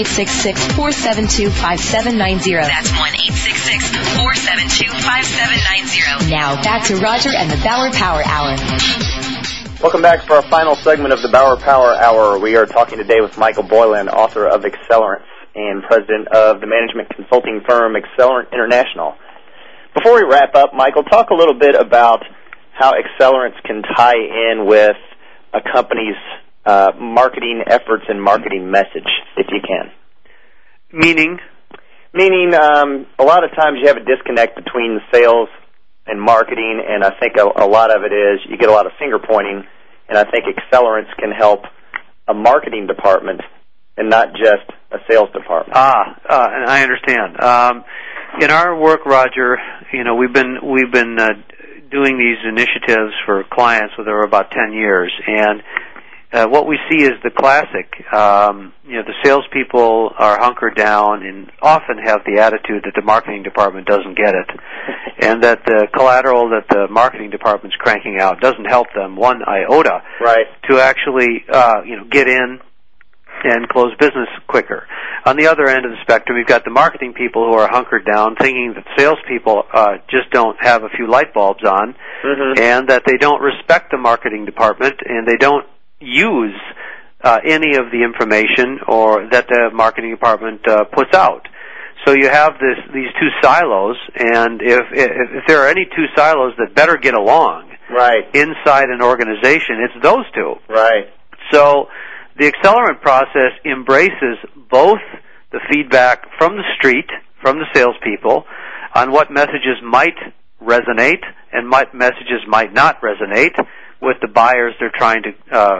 Speaker 2: 1-866-472-5790. That's 1-866-472-5790. Now, back to Roger and the Bauer Power Hour.
Speaker 3: Welcome back for our final segment of the Bauer Power Hour. We are talking today with Michael Boylan, author of Accelerance and president of the management consulting firm Accelerant International. Before we wrap up, Michael, talk a little bit about how Accelerance can tie in with a company's marketing efforts and marketing message, if you can.
Speaker 4: Meaning,
Speaker 3: a lot of times you have a disconnect between sales and marketing, and I think a lot of it is you get a lot of finger pointing, and I think Accelerance can help a marketing department and not just a sales department.
Speaker 4: And I understand. In our work, Roger, we've been doing these initiatives for clients for about 10 years, and what we see is the classic. The salespeople are hunkered down and often have the attitude that the marketing department doesn't get it, and that the collateral that the marketing department's cranking out doesn't help them one iota to actually get in and close business quicker. On the other end of the spectrum, you've got the marketing people who are hunkered down, thinking that salespeople just don't have a few light bulbs on, and that they don't respect the marketing department, and they don't use any of the information or that the marketing department puts out. So you have these two silos, and if there are any two silos that better get along inside an organization, it's those two. So the Accelerant process embraces both the feedback from the street, from the salespeople, on what messages might resonate and what messages might not resonate with the buyers they're trying to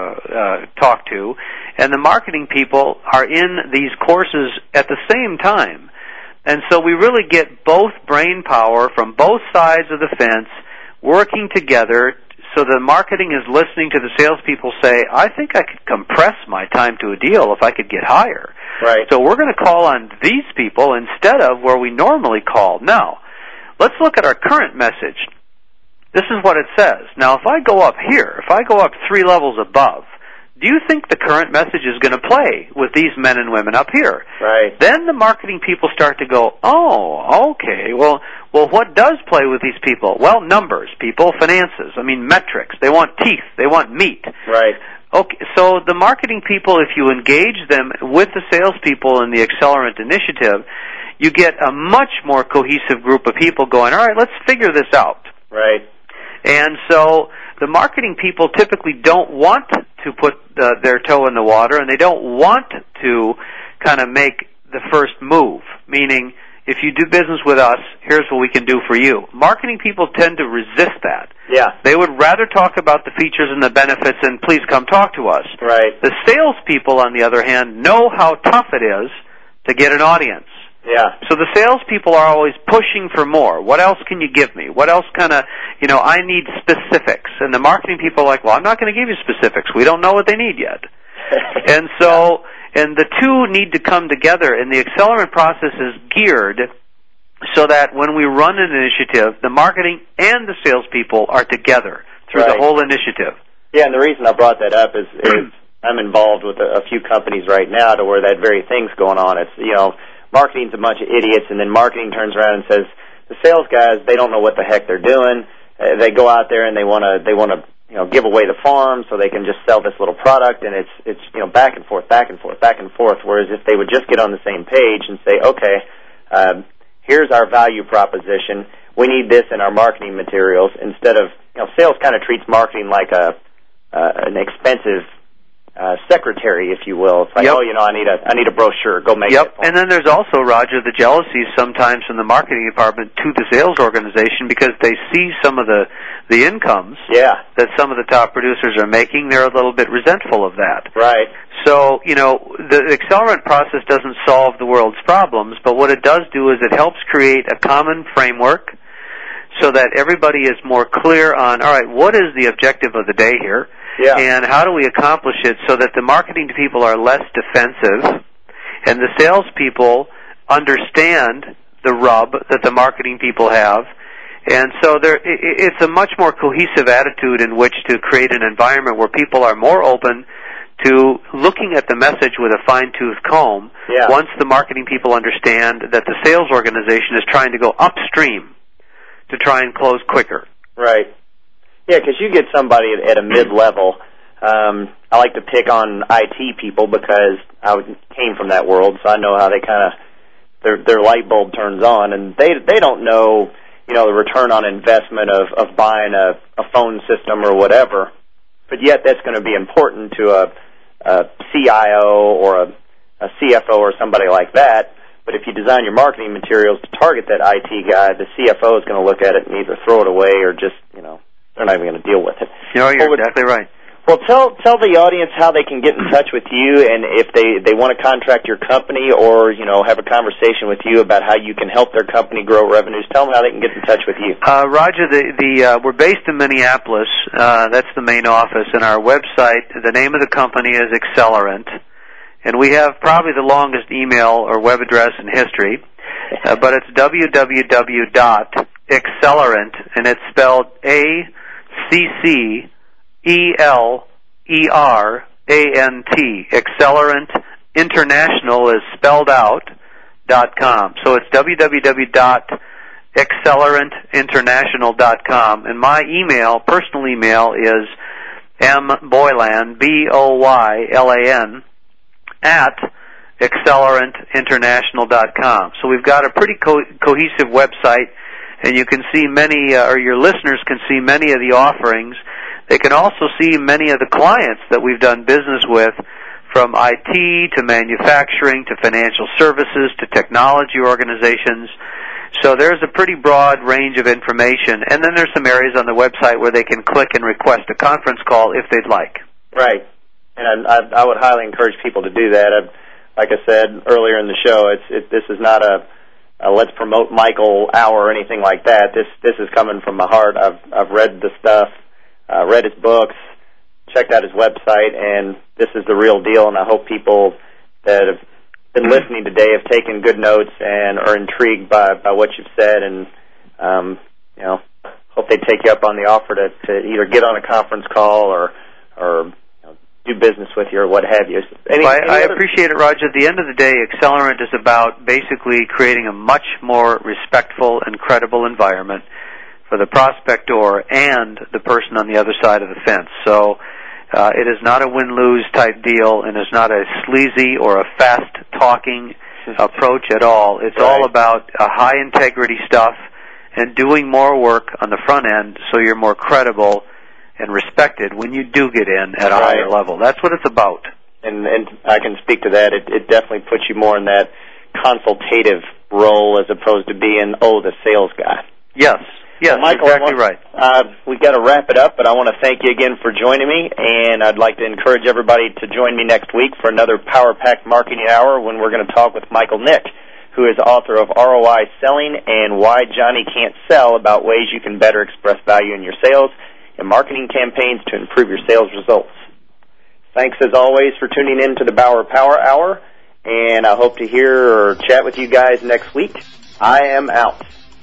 Speaker 4: talk to. And the marketing people are in these courses at the same time. And so we really get both brain power from both sides of the fence working together. So the marketing is listening to the salespeople say, I think I could compress my time to a deal if I could get higher. So we're going to call on these people instead of where we normally call. Now, let's look at our current message. This is what it says. Now, if I go up here, if I go up 3 levels above, do you think the current message is going to play with these men and women up here? Then the marketing people start to go, oh, okay, well, what does play with these people? Well, numbers, people, finances, metrics. They want teeth. They want meat. Okay, so the marketing people, if you engage them with the salespeople in the Accelerant initiative, you get a much more cohesive group of people going, all right, let's figure this out. And so the marketing people typically don't want to put their toe in the water, and they don't want to kind of make the first move, meaning, if you do business with us, here's what we can do for you. Marketing people tend to resist that.
Speaker 3: Yeah.
Speaker 4: They would rather talk about the features and the benefits and please come talk to us.
Speaker 3: Right.
Speaker 4: The salespeople, on the other hand, know how tough it is to get an audience.
Speaker 3: Yeah.
Speaker 4: So the salespeople are always pushing for more. What else can you give me? What else kind of, I need specifics. And the marketing people are like, well, I'm not going to give you specifics. We don't know what they need yet. And so, and the two need to come together, and the accelerant process is geared so that when we run an initiative, the marketing and the salespeople are together through the whole initiative.
Speaker 3: Yeah, and the reason I brought that up is I'm involved with a few companies right now to where that very thing's going on. It's, marketing's a bunch of idiots, and then marketing turns around and says, the sales guys, they don't know what the heck they're doing. They go out there and they want to give away the farm so they can just sell this little product, and it's back and forth, back and forth, back and forth. Whereas if they would just get on the same page and say, okay, here's our value proposition. We need this in our marketing materials. Instead of sales kind of treats marketing like an expensive secretary, if you will. It's like, I need a brochure. Go make it.
Speaker 4: And then there's also, Roger, the jealousy sometimes from the marketing department to the sales organization because they see some of the incomes that some of the top producers are making. They're a little bit resentful of that.
Speaker 3: Right.
Speaker 4: So, the accelerant process doesn't solve the world's problems, but what it does do is it helps create a common framework so that everybody is more clear on, all right, what is the objective of the day here?
Speaker 3: Yeah.
Speaker 4: And how do we accomplish it so that the marketing people are less defensive and the salespeople understand the rub that the marketing people have? And so it's a much more cohesive attitude in which to create an environment where people are more open to looking at the message with a fine-tooth comb once the marketing people understand that the sales organization is trying to go upstream to try and close quicker.
Speaker 3: Right. Yeah, because you get somebody at a mid-level. I like to pick on IT people because I came from that world, so I know how they kind of their light bulb turns on, and they don't know the return on investment of buying a phone system or whatever. But yet that's going to be important to a CIO or a CFO or somebody like that. But if you design your marketing materials to target that IT guy, the CFO is going to look at it and either throw it away or just they're not even going to deal with it.
Speaker 4: No, you're exactly right.
Speaker 3: Well, tell the audience how they can get in touch with you, and if they want to contract your company or have a conversation with you about how you can help their company grow revenues. Tell them how they can get in touch with you.
Speaker 4: Roger, we're based in Minneapolis. That's the main office, and our website. The name of the company is Accelerant, and we have probably the longest email or web address in history. But it's www.accelerant, and it's spelled ACCELERANT. Accelerant International is spelled out .com. So it's www.accelerant.international.com. And my personal email is mboylan, BOYLAN, @accelerant.international.com. So we've got a pretty cohesive website, and you can see many, or your listeners can see many of the offerings. They can also see many of the clients that we've done business with, from IT to manufacturing to financial services to technology organizations. So there's a pretty broad range of information. And then there's some areas on the website where they can click and request a conference call if they'd like.
Speaker 3: Right. And I would highly encourage people to do that. Like I said earlier in the show, this is not a let's promote Michael hour or anything like that. This is coming from my heart. I've read the stuff, read his books, checked out his website, and this is the real deal. And I hope people that have been listening today have taken good notes and are intrigued by what you've said, and hope they take you up on the offer to either get on a conference call or do business with you or what have you.
Speaker 4: I appreciate it, Roger. At the end of the day, Accelerant is about basically creating a much more respectful and credible environment for the prospector and the person on the other side of the fence. So it is not a win-lose type deal, and it's not a sleazy or a fast-talking approach at all. It's all about high-integrity stuff and doing more work on the front end so you're more credible and respected when you do get in at a higher level. That's what it's about.
Speaker 3: And I can speak to that. It definitely puts you more in that consultative role as opposed to being, the sales guy.
Speaker 4: Yes. Yes,
Speaker 3: well, Michael,
Speaker 4: exactly right.
Speaker 3: We've got to wrap it up, but I want to thank you again for joining me, and I'd like to encourage everybody to join me next week for another Power Pack Marketing Hour when we're going to talk with Michael Nick, who is author of ROI Selling and Why Johnny Can't Sell, about ways you can better express value in your sales and marketing campaigns to improve your sales results. Thanks, as always, for tuning in to the Bauer Power Hour, and I hope to hear or chat with you guys next week. I am out.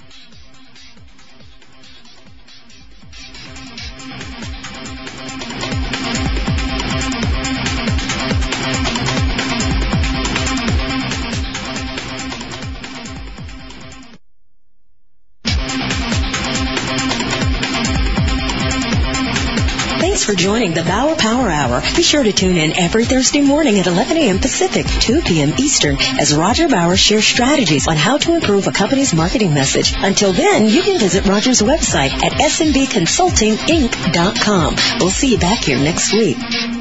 Speaker 14: Thanks for joining the Bauer Power Hour. Be sure to tune in every Thursday morning at 11 a.m. Pacific, 2 p.m. Eastern, as Roger Bauer shares strategies on how to improve a company's marketing message. Until then, you can visit Roger's website at smbconsultinginc.com. We'll see you back here next week.